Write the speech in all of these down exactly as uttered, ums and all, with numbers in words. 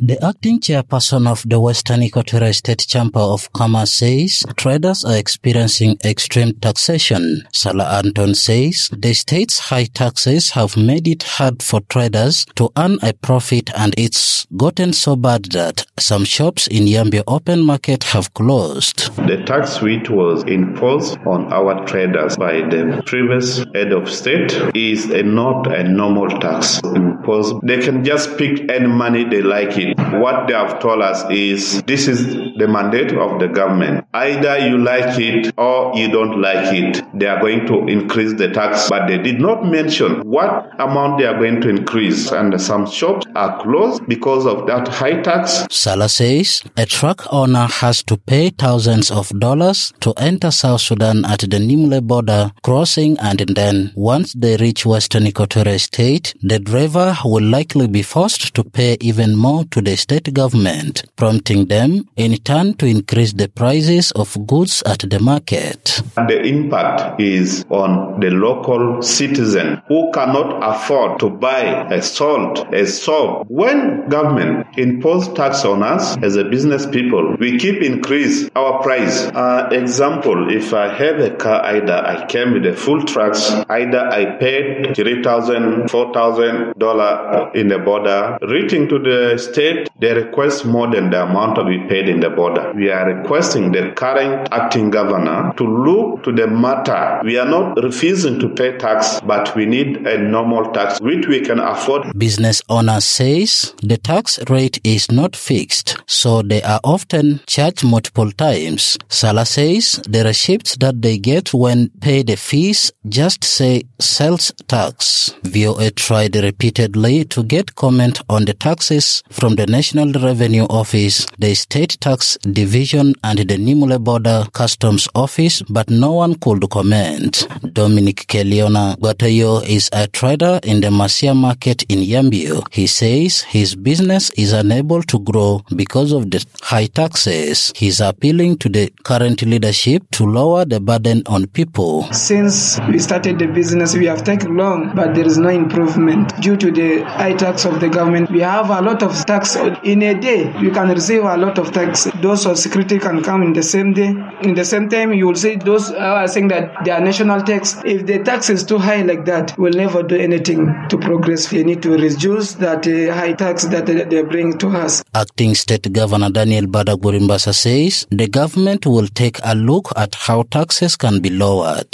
The acting chairperson of the Western Equatorial State Chamber of Commerce says traders are experiencing extreme taxation. Salah Anton says the state's high taxes have made it hard for traders to earn a profit, and it's gotten so bad that some shops in Yambio open market have closed. The tax which was imposed on our traders by the previous head of state is a, not a normal tax imposed. They can just pick any money they like it. What they have told us is this is the mandate of the government. Either you like it or you don't like it. They are going to increase the tax, but they did not mention what amount they are going to increase, and some shops are closed because of that high tax. Salah says a truck owner has to pay thousands of dollars to enter South Sudan at the Nimule border crossing, and then once they reach Western Equatorial State, the driver will likely be forced to pay even more to the state government, prompting them in turn to increase the prices of goods at the market. The impact is on the local citizen who cannot afford to buy a salt, a soap. When government impose tax on us as a business people, we keep increase our price. Uh, example, if I have a car, either I came with a full trucks, either I paid three thousand, four thousand dollars in the border. Reaching to the state, they request more than the amount we paid in the border. We are requesting the current acting governor to look to the matter. We are not refusing to pay tax, but we need a normal tax which we can afford. Business owner says the tax rate is not fixed, so they are often charged multiple times. Salah says the receipts that they get when pay the fees just say sales tax. V O A tried repeatedly to get comment on the taxes from the National Revenue Office, the State Tax Division, and the Nimule Border Customs Office, but no one could comment. Dominic Keliona Batayo is a trader in the Masia market in Yambio. He says his business is unable to grow because of the high taxes. He's appealing to the current leadership to lower the burden on people. Since we started the business, we have taken long, but there is no improvement due to the high tax of the government. We have a lot of tax in a day. You can receive a lot of tax. Those of security can come in the same day. In the same time, you will see those are saying that they are national tax. If the tax is too high like that, we'll never do anything to progress. We need to reduce that uh, high tax that uh, they bring to us. Acting State Governor Daniel Badagurimbasa says the government will take a look at how taxes can be lowered.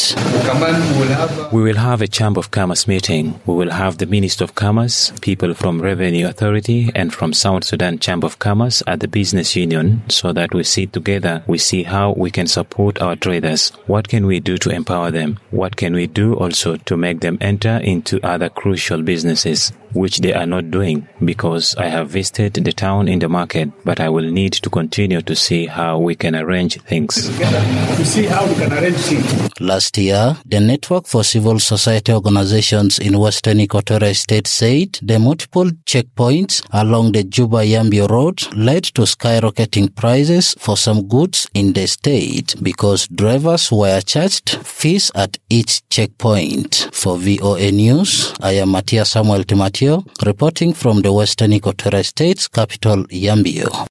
We will have a Chamber of Commerce meeting. We will have the Minister of Commerce, people from Revenue Authority and from South Sudan Chamber of Commerce at the Business Union, so that we sit together, we see how we can support our traders. What can we do to empower them? What can we do also to make them enter into other crucial businesses, which they are not doing? Because I have visited the town in the market, but I will need to continue to see how we can arrange things. To see how we can arrange things. Last year, the Network for Civil Society Organizations in Western Equatorial State said the multiple checkpoints along the Juba-Yambio road led to skyrocketing prices for some goods in the state because drivers were charged fees at each checkpoint. For V O A News, I am Matia Samuel Timatio, reporting from the Western Equatorial State's capital, Yambio.